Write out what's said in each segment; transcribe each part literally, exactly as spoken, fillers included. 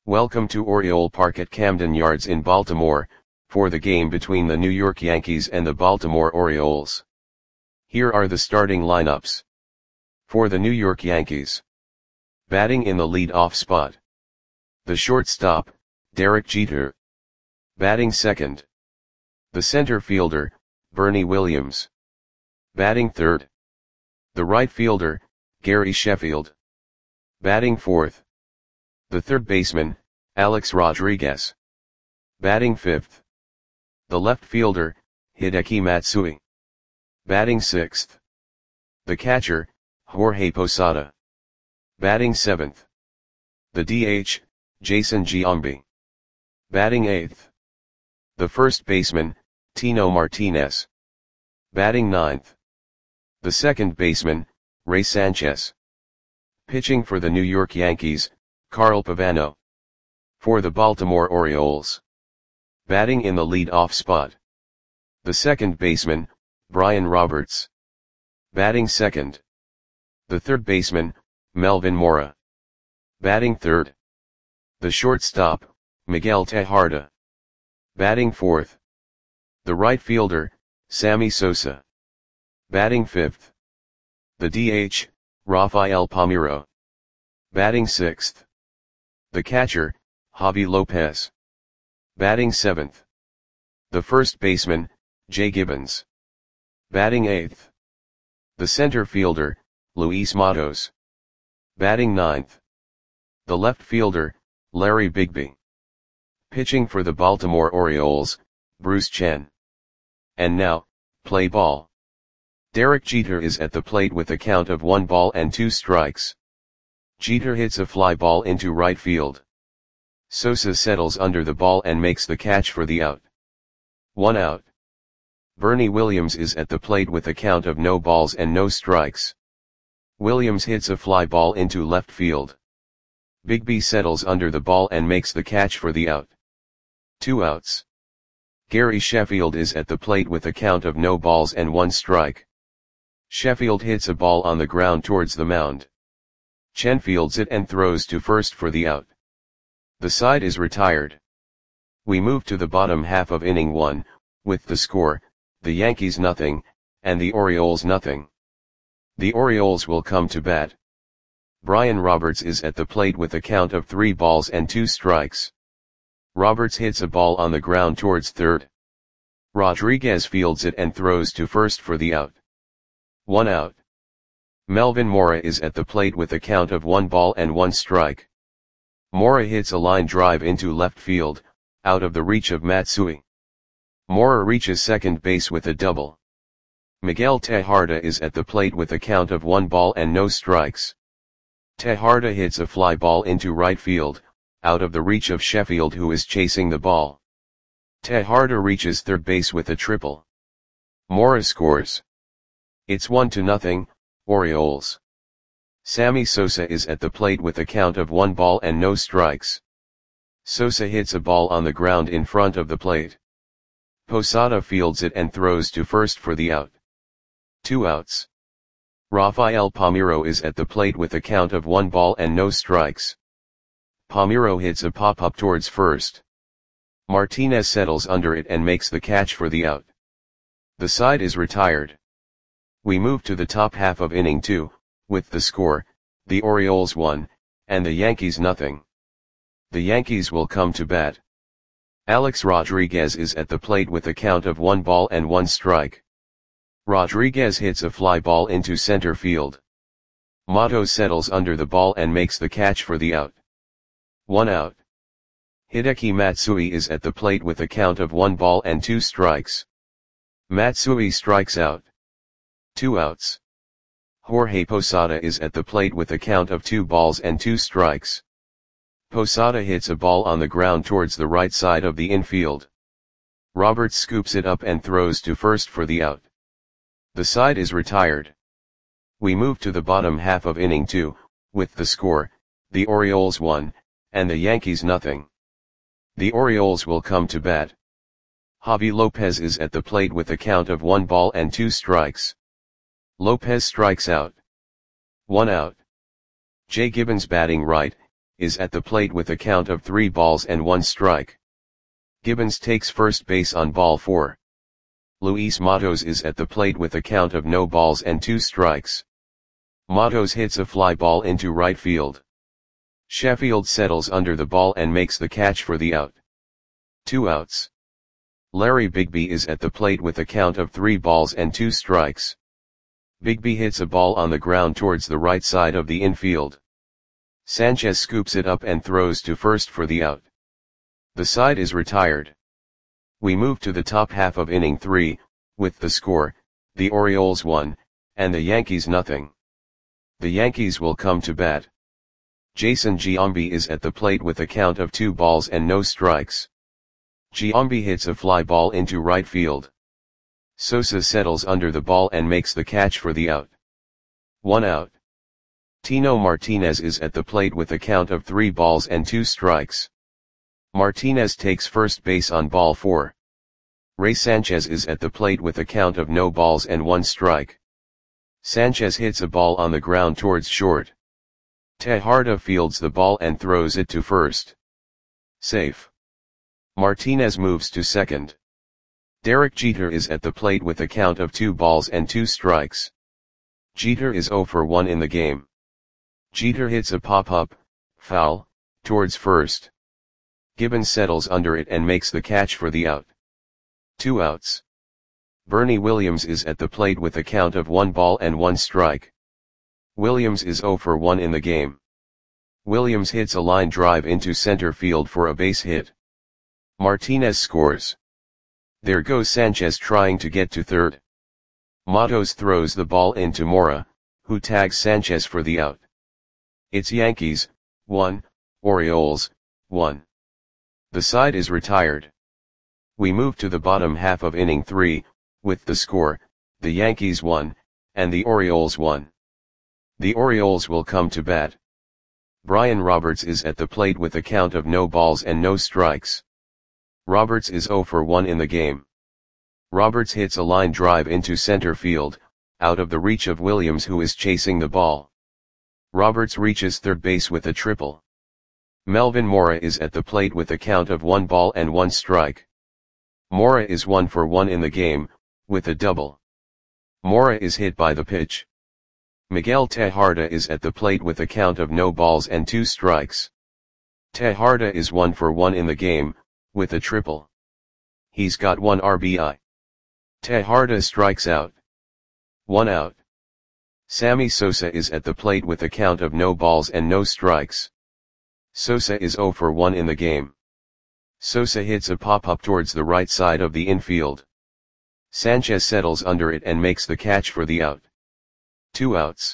Welcome to Oriole Park at Camden Yards in Baltimore, for the game between the New York Yankees and the Baltimore Orioles. Here are the starting lineups. For the New York Yankees. Batting in the lead-off spot. The shortstop, Derek Jeter. Batting second. The center fielder, Bernie Williams. Batting third. The right fielder, Gary Sheffield. Batting fourth. The third baseman, Alex Rodriguez. Batting fifth. The left fielder, Hideki Matsui. Batting sixth. The catcher, Jorge Posada. Batting seventh. The D H, Jason Giambi. Batting eighth. The first baseman, Tino Martinez. Batting ninth. The second baseman, Ray Sanchez. Pitching for the New York Yankees, Carl Pavano. For the Baltimore Orioles. Batting in the lead-off spot. The second baseman, Brian Roberts. Batting second. The third baseman, Melvin Mora. Batting third. The shortstop, Miguel Tejada. Batting fourth. The right fielder, Sammy Sosa. Batting fifth. The D H, Rafael Palmeiro. Batting sixth. The catcher, Javi Lopez. Batting seventh. The first baseman, Jay Gibbons. Batting eighth. The center fielder, Luis Matos. Batting ninth. The left fielder, Larry Bigby. Pitching for the Baltimore Orioles, Bruce Chen. And now, play ball. Derek Jeter is at the plate with a count of one ball and two strikes. Jeter hits a fly ball into right field. Sosa settles under the ball and makes the catch for the out. One out. Bernie Williams is at the plate with a count of no balls and no strikes. Williams hits a fly ball into left field. Bigby settles under the ball and makes the catch for the out. Two outs. Gary Sheffield is at the plate with a count of no balls and one strike. Sheffield hits a ball on the ground towards the mound. Chen fields it and throws to first for the out. The side is retired. We move to the bottom half of inning one, with the score, the Yankees nothing, and the Orioles nothing. The Orioles will come to bat. Brian Roberts is at the plate with a count of three balls and two strikes. Roberts hits a ball on the ground towards third. Rodriguez fields it and throws to first for the out. One out. Melvin Mora is at the plate with a count of one ball and one strike. Mora hits a line drive into left field, out of the reach of Matsui. Mora reaches second base with a double. Miguel Tejada is at the plate with a count of one ball and no strikes. Tejada hits a fly ball into right field, out of the reach of Sheffield who is chasing the ball. Tejada reaches third base with a triple. Mora scores. It's one to nothing, Orioles. Sammy Sosa is at the plate with a count of one ball and no strikes. Sosa hits a ball on the ground in front of the plate. Posada fields it and throws to first for the out. Two outs. Rafael Palmeiro is at the plate with a count of one ball and no strikes. Palmeiro hits a pop-up towards first. Martinez settles under it and makes the catch for the out. The side is retired. We move to the top half of inning two, with the score, the Orioles one, and the Yankees nothing. The Yankees will come to bat. Alex Rodriguez is at the plate with a count of one ball and one strike. Rodriguez hits a fly ball into center field. Matos settles under the ball and makes the catch for the out. One out. Hideki Matsui is at the plate with a count of one ball and two strikes. Matsui strikes out. Two outs. Jorge Posada is at the plate with a count of two balls and two strikes. Posada hits a ball on the ground towards the right side of the infield. Roberts scoops it up and throws to first for the out. The side is retired. We move to the bottom half of inning two, with the score, the Orioles one, and the Yankees nothing. The Orioles will come to bat. Javi Lopez is at the plate with a count of one ball and two strikes. Lopez strikes out. One out. Jay Gibbons batting right, is at the plate with a count of three balls and one strike. Gibbons takes first base on ball four. Luis Matos is at the plate with a count of no balls and two strikes. Matos hits a fly ball into right field. Sheffield settles under the ball and makes the catch for the out. Two outs. Larry Bigby is at the plate with a count of three balls and two strikes. Bigby hits a ball on the ground towards the right side of the infield. Sanchez scoops it up and throws to first for the out. The side is retired. We move to the top half of inning three, with the score, the Orioles one, and the Yankees nothing. The Yankees will come to bat. Jason Giambi is at the plate with a count of two balls and no strikes. Giambi hits a fly ball into right field. Sosa settles under the ball and makes the catch for the out. One out. Tino Martinez is at the plate with a count of three balls and two strikes. Martinez takes first base on ball four. Ray Sanchez is at the plate with a count of no balls and one strike. Sanchez hits a ball on the ground towards short. Tejada fields the ball and throws it to first. Safe. Martinez moves to second. Derek Jeter is at the plate with a count of two balls and two strikes. Jeter is zero for one in the game. Jeter hits a pop-up, foul, towards first. Gibbons settles under it and makes the catch for the out. Two outs. Bernie Williams is at the plate with a count of one ball and one strike. Williams is zero for one in the game. Williams hits a line drive into center field for a base hit. Martinez scores. There goes Sanchez trying to get to third. Matos throws the ball into Mora, who tags Sanchez for the out. It's Yankees, one, Orioles, one. The side is retired. We move to the bottom half of inning three, with the score, the Yankees one, and the Orioles one. The Orioles will come to bat. Brian Roberts is at the plate with a count of no balls and no strikes. Roberts is zero for one in the game. Roberts hits a line drive into center field, out of the reach of Williams who is chasing the ball. Roberts reaches third base with a triple. Melvin Mora is at the plate with a count of one ball and one strike. Mora is one for one in the game, with a double. Mora is hit by the pitch. Miguel Tejada is at the plate with a count of no balls and two strikes. Tejada is one for one in the game, with a triple. He's got one R B I. Tejada strikes out. One out. Sammy Sosa is at the plate with a count of no balls and no strikes. Sosa is zero for one in the game. Sosa hits a pop-up towards the right side of the infield. Sanchez settles under it and makes the catch for the out. Two outs.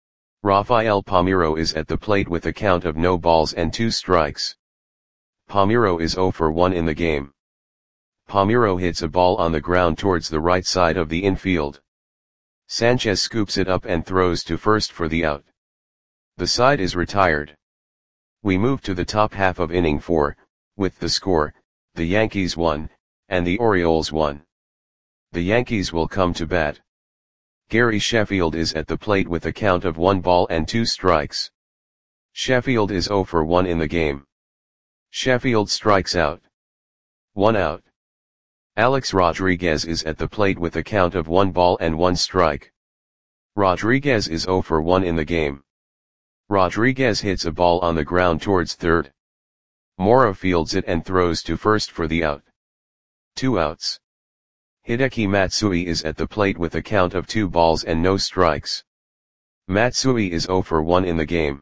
Rafael Palmeiro is at the plate with a count of no balls and two strikes. Palmeiro is zero for one in the game. Palmeiro hits a ball on the ground towards the right side of the infield. Sanchez scoops it up and throws to first for the out. The side is retired. We move to the top half of inning four, with the score, the Yankees one, and the Orioles one. The Yankees will come to bat. Gary Sheffield is at the plate with a count of one ball and two strikes. Sheffield is zero for one in the game. Sheffield strikes out. One out. Alex Rodriguez is at the plate with a count of one ball and one strike. Rodriguez is zero for one in the game. Rodriguez hits a ball on the ground towards third. Mora fields it and throws to first for the out. Two outs. Hideki Matsui is at the plate with a count of two balls and no strikes. Matsui is zero for one in the game.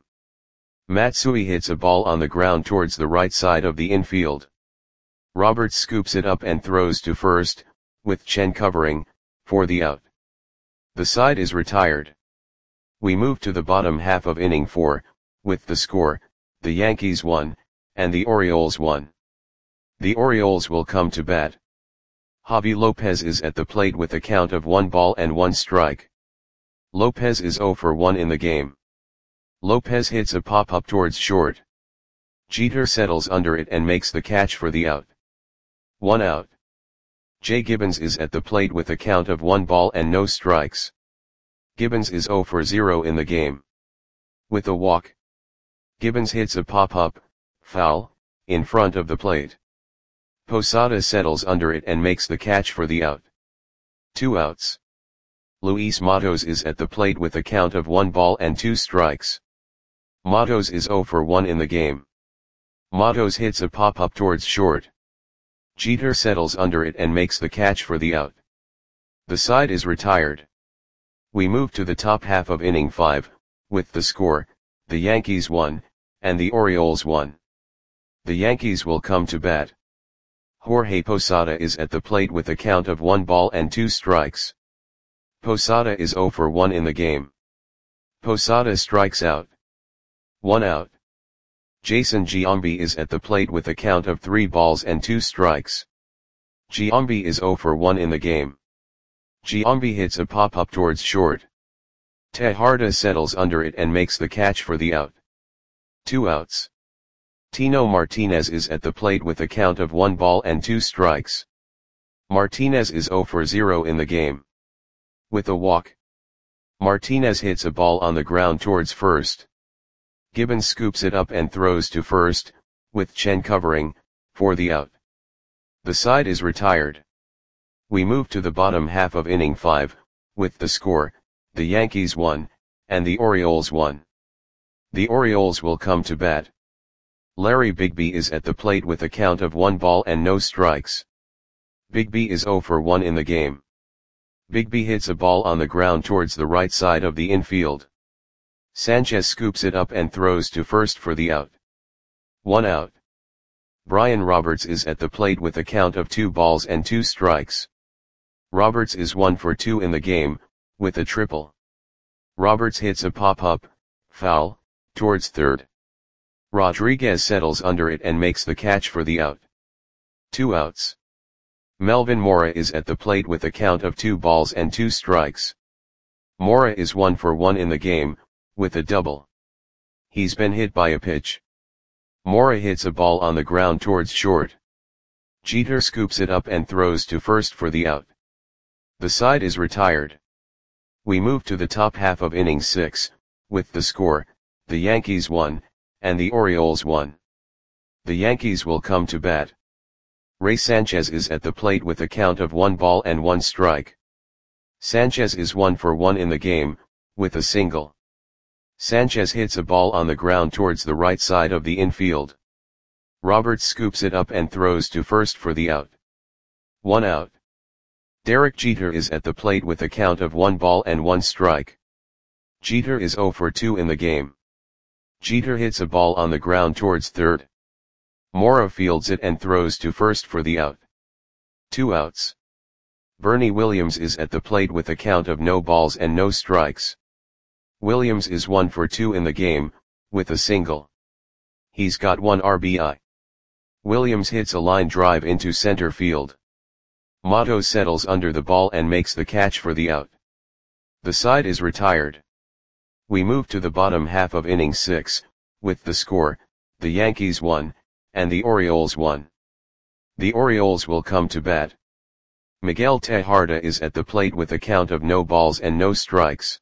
Matsui hits a ball on the ground towards the right side of the infield. Roberts scoops it up and throws to first, with Chen covering, for the out. The side is retired. We move to the bottom half of inning four, with the score, the Yankees one, and the Orioles one. The Orioles will come to bat. Javi Lopez is at the plate with a count of one ball and one strike. Lopez is zero for one in the game. Lopez hits a pop-up towards short. Jeter settles under it and makes the catch for the out. One out. Jay Gibbons is at the plate with a count of one ball and no strikes. Gibbons is zero for zero in the game. With a walk. Gibbons hits a pop-up, foul, in front of the plate. Posada settles under it and makes the catch for the out. Two outs. Luis Matos is at the plate with a count of one ball and two strikes. Matos is zero for one in the game. Matos hits a pop-up towards short. Jeter settles under it and makes the catch for the out. The side is retired. We move to the top half of inning five, with the score, the Yankees won, and the Orioles won. The Yankees will come to bat. Jorge Posada is at the plate with a count of one ball and two strikes. Posada is zero for one in the game. Posada strikes out. One out. Jason Giambi is at the plate with a count of three balls and two strikes. Giambi is zero for one in the game. Giambi hits a pop-up towards short. Tejada settles under it and makes the catch for the out. Two outs. Tino Martinez is at the plate with a count of one ball and two strikes. Martinez is zero for zero in the game. With a walk. Martinez hits a ball on the ground towards first. Gibbons scoops it up and throws to first, with Chen covering, for the out. The side is retired. We move to the bottom half of inning five, with the score, the Yankees won, and the Orioles won. The Orioles will come to bat. Larry Bigby is at the plate with a count of one ball and no strikes. Bigby is zero for one in the game. Bigby hits a ball on the ground towards the right side of the infield. Sanchez scoops it up and throws to first for the out. One out. Brian Roberts is at the plate with a count of two balls and two strikes. Roberts is one for two in the game, with a triple. Roberts hits a pop-up, foul, towards third. Rodriguez settles under it and makes the catch for the out. Two outs. Melvin Mora is at the plate with a count of two balls and two strikes. Mora is one for one in the game, with a double. He's been hit by a pitch. Mora hits a ball on the ground towards short. Jeter scoops it up and throws to first for the out. The side is retired. We move to the top half of inning six, with the score, the Yankees won, and the Orioles won. The Yankees will come to bat. Ray Sanchez is at the plate with a count of one ball and one strike. Sanchez is one for one in the game, with a single. Sanchez hits a ball on the ground towards the right side of the infield. Roberts scoops it up and throws to first for the out. One out. Derek Jeter is at the plate with a count of one ball and one strike. Jeter is zero for two in the game. Jeter hits a ball on the ground towards third. Mora fields it and throws to first for the out. Two outs. Bernie Williams is at the plate with a count of no balls and no strikes. Williams is one for two in the game, with a single. He's got one R B I. Williams hits a line drive into center field. Matos settles under the ball and makes the catch for the out. The side is retired. We move to the bottom half of inning six, with the score, the Yankees won, and the Orioles won. The Orioles will come to bat. Miguel Tejada is at the plate with a count of no balls and no strikes.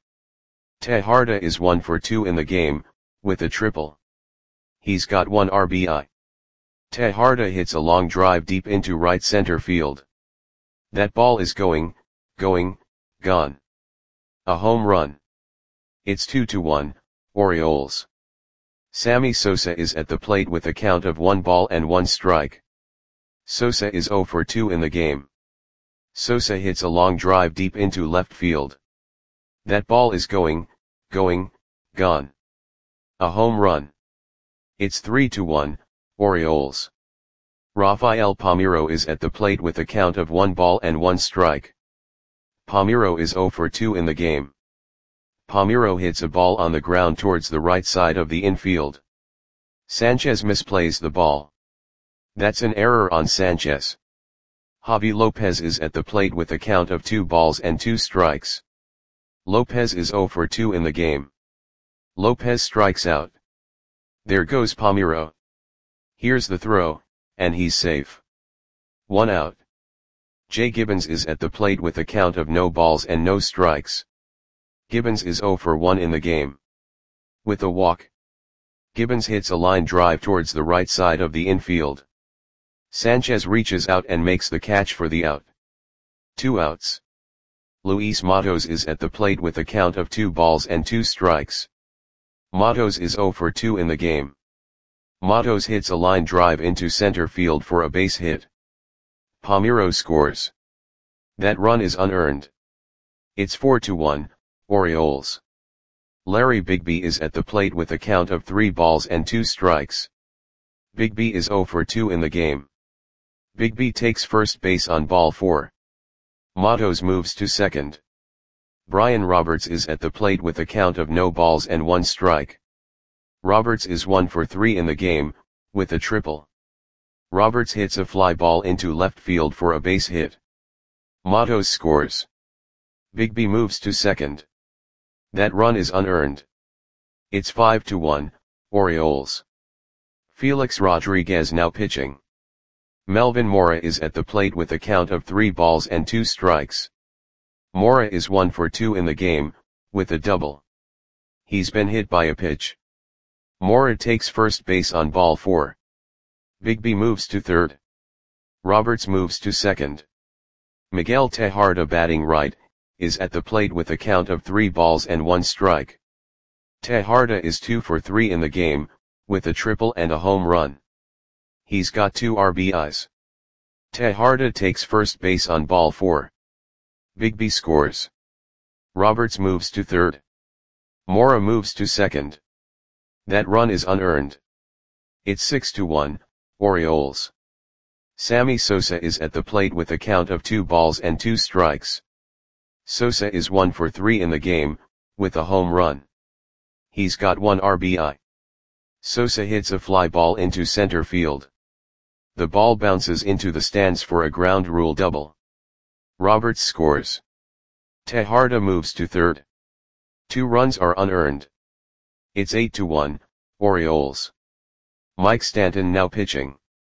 Tejada is one for two in the game, with a triple. He's got one R B I. Tejada hits a long drive deep into right center field. That ball is going, going, gone. A home run. It's two to one, Orioles. Sammy Sosa is at the plate with a count of one ball and one strike. Sosa is zero for two in the game. Sosa hits a long drive deep into left field. That ball is going, going, gone. A home run. It's three to one, Orioles. Rafael Palmeiro is at the plate with a count of one ball and one strike. Palmeiro is zero for two in the game. Palmeiro hits a ball on the ground towards the right side of the infield. Sanchez misplays the ball. That's an error on Sanchez. Javi Lopez is at the plate with a count of two balls and two strikes. Lopez is zero for two in the game. Lopez strikes out. There goes Palmeiro. Here's the throw, and he's safe. One out. Jay Gibbons is at the plate with a count of no balls and no strikes. Gibbons is zero for one in the game. With a walk. Gibbons hits a line drive towards the right side of the infield. Sanchez reaches out and makes the catch for the out. Two outs. Luis Matos is at the plate with a count of two balls and two strikes. Matos is oh for two in the game. Matos hits a line drive into center field for a base hit. Palmeiro scores. That run is unearned. It's four to one, Orioles. Larry Bigby is at the plate with a count of three balls and two strikes. Bigby is oh for two in the game. Bigby takes first base on ball four. Matos moves to second. Brian Roberts is at the plate with a count of no balls and one strike. Roberts is one for three in the game, with a triple. Roberts hits a fly ball into left field for a base hit. Matos scores. Bigby moves to second. That run is unearned. It's five to one, Orioles. Felix Rodriguez now pitching. Melvin Mora is at the plate with a count of three balls and two strikes. Mora is one for two in the game, with a double. He's been hit by a pitch. Mora takes first base on ball four. Bigby moves to third. Roberts moves to second. Miguel Tejada, batting right, is at the plate with a count of three balls and one strike. Tejada is two for three in the game, with a triple and a home run. He's got two R B Is. Tejada takes first base on ball four. Bigby scores. Roberts moves to third. Mora moves to second. That run is unearned. It's six to one, Orioles. Sammy Sosa is at the plate with a count of two balls and two strikes. Sosa is one for three in the game, with a home run. He's got one R B I. Sosa hits a fly ball into center field. The ball bounces into the stands for a ground rule double. Roberts scores. Tejada moves to third. Two runs are unearned. It's eight to one, Orioles. Mike Stanton now pitching.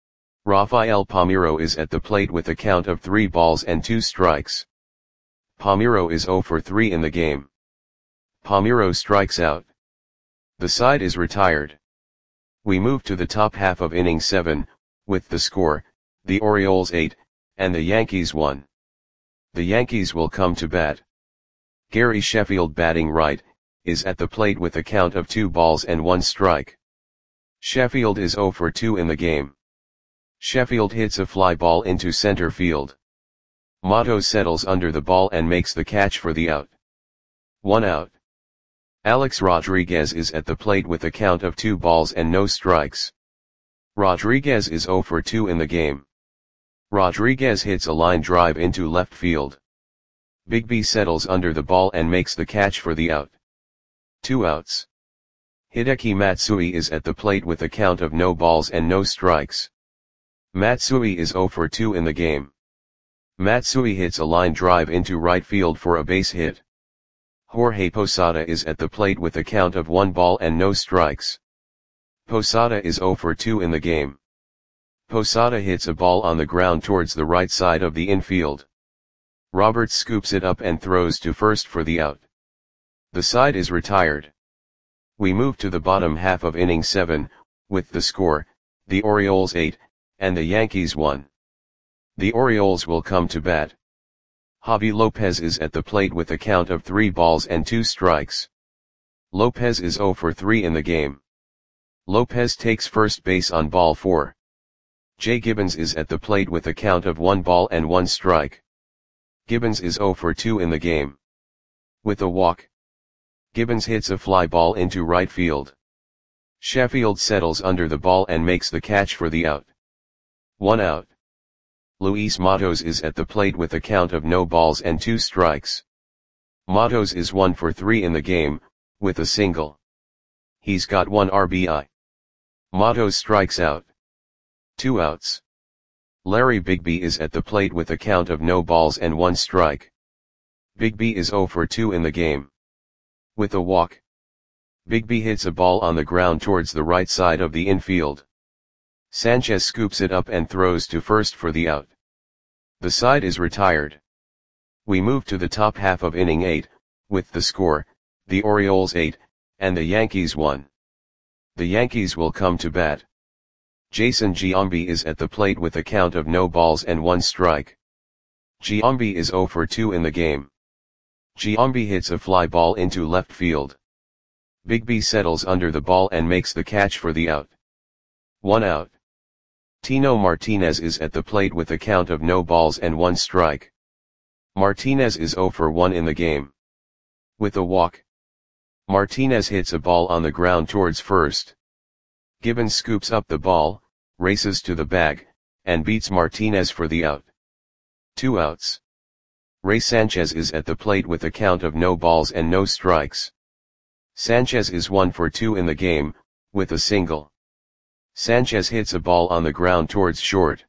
Rafael Palmeiro is at the plate with a count of three balls and two strikes. Palmeiro is oh for three in the game. Palmeiro strikes out. The side is retired. We move to the top half of inning seven, with the score, the Orioles eight, and the Yankees one. The Yankees will come to bat. Gary Sheffield, batting right, is at the plate with a count of two balls and one strike. Sheffield is oh for two in the game. Sheffield hits a fly ball into center field. Matos settles under the ball and makes the catch for the out. One out. Alex Rodriguez is at the plate with a count of two balls and no strikes. Rodriguez is oh for two in the game. Rodriguez hits a line drive into left field. Bigby settles under the ball and makes the catch for the out. Two outs. Hideki Matsui is at the plate with a count of no balls and no strikes. Matsui is oh for two in the game. Matsui hits a line drive into right field for a base hit. Jorge Posada is at the plate with a count of one ball and no strikes. Posada is oh for two in the game. Posada hits a ball on the ground towards the right side of the infield. Roberts scoops it up and throws to first for the out. The side is retired. We move to the bottom half of inning seven, with the score, the Orioles eight, and the Yankees one. The Orioles will come to bat. Javi Lopez is at the plate with a count of three balls and two strikes. Lopez is oh for three in the game. Lopez takes first base on ball four. Jay Gibbons is at the plate with a count of one ball and one strike. Gibbons is oh for two in the game. With a walk. Gibbons hits a fly ball into right field. Sheffield settles under the ball and makes the catch for the out. One out. Luis Matos is at the plate with a count of no balls and two strikes. Matos is one for three in the game, with a single. He's got one R B I. Matos strikes out. Two outs. Larry Bigby is at the plate with a count of no balls and one strike. Bigby is oh for two in the game. With a walk. Bigby hits a ball on the ground towards the right side of the infield. Sanchez scoops it up and throws to first for the out. The side is retired. We move to the top half of inning eight, with the score, the Orioles eight, and the Yankees one. The Yankees will come to bat. Jason Giambi is at the plate with a count of no balls and one strike. Giambi is zero for two in the game. Giambi hits a fly ball into left field. Bigby settles under the ball and makes the catch for the out. One out. Tino Martinez is at the plate with a count of no balls and one strike. Martinez is zero for one in the game. With a walk, Martinez hits a ball on the ground towards first. Gibbons scoops up the ball, races to the bag, and beats Martinez for the out. Two outs. Ray Sanchez is at the plate with a count of no balls and no strikes. Sanchez is one for two in the game, with a single. Sanchez hits a ball on the ground towards short.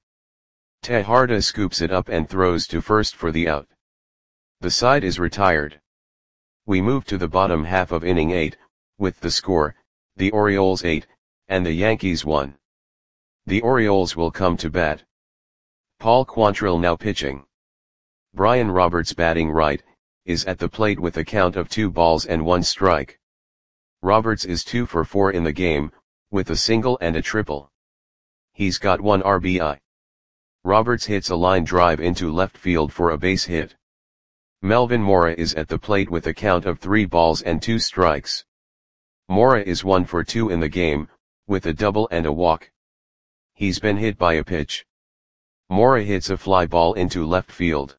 Tejada scoops it up and throws to first for the out. The side is retired. We move to the bottom half of inning eight, with the score, the Orioles eight, and the Yankees one. The Orioles will come to bat. Paul Quantrill now pitching. Brian Roberts batting right, is at the plate with a count of two balls and one strike. Roberts is two for four in the game, with a single and a triple. He's got one R B I. Roberts hits a line drive into left field for a base hit. Melvin Mora is at the plate with a count of three balls and two strikes. Mora is one for two in the game, with a double and a walk. He's been hit by a pitch. Mora hits a fly ball into left field.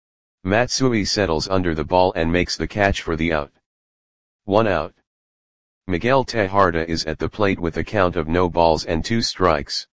Matsui settles under the ball and makes the catch for the out. One out. Miguel Tejada is at the plate with a count of no balls and two strikes.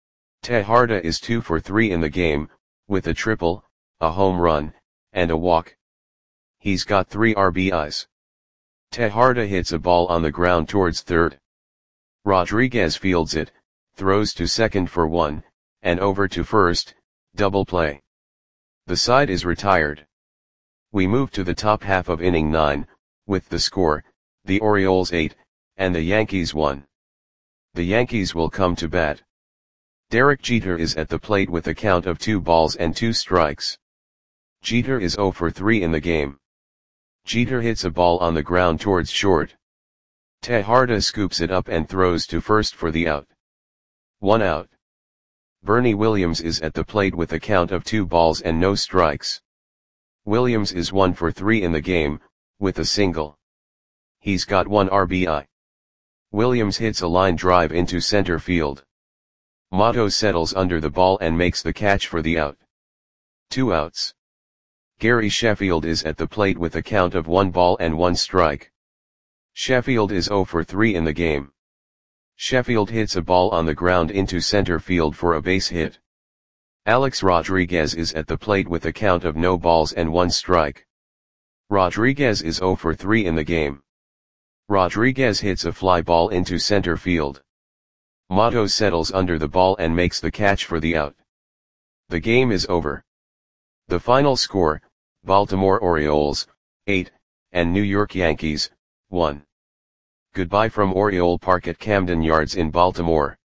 Tejada is two for three in the game, with a triple, a home run, and a walk. He's got three R B Is. Tejada hits a ball on the ground towards third. Rodriguez fields it, throws to second for one, and over to first, double play. The side is retired. We move to the top half of inning nine, with the score, the Orioles eight, and the Yankees one. The Yankees will come to bat. Derek Jeter is at the plate with a count of two balls and two strikes. Jeter is zero for three in the game. Jeter hits a ball on the ground towards short. Tejada scoops it up and throws to first for the out. One out. Bernie Williams is at the plate with a count of two balls and no strikes. Williams is one for three in the game, with a single. He's got one R B I. Williams hits a line drive into center field. Motto settles under the ball and makes the catch for the out. Two outs. Gary Sheffield is at the plate with a count of one ball and one strike. Sheffield is zero for three in the game. Sheffield hits a ball on the ground into center field for a base hit. Alex Rodriguez is at the plate with a count of no balls and one strike. Rodriguez is zero for three in the game. Rodriguez hits a fly ball into center field. Motto settles under the ball and makes the catch for the out. The game is over. The final score, Baltimore Orioles, eight, and New York Yankees, one. Goodbye from Oriole Park at Camden Yards in Baltimore.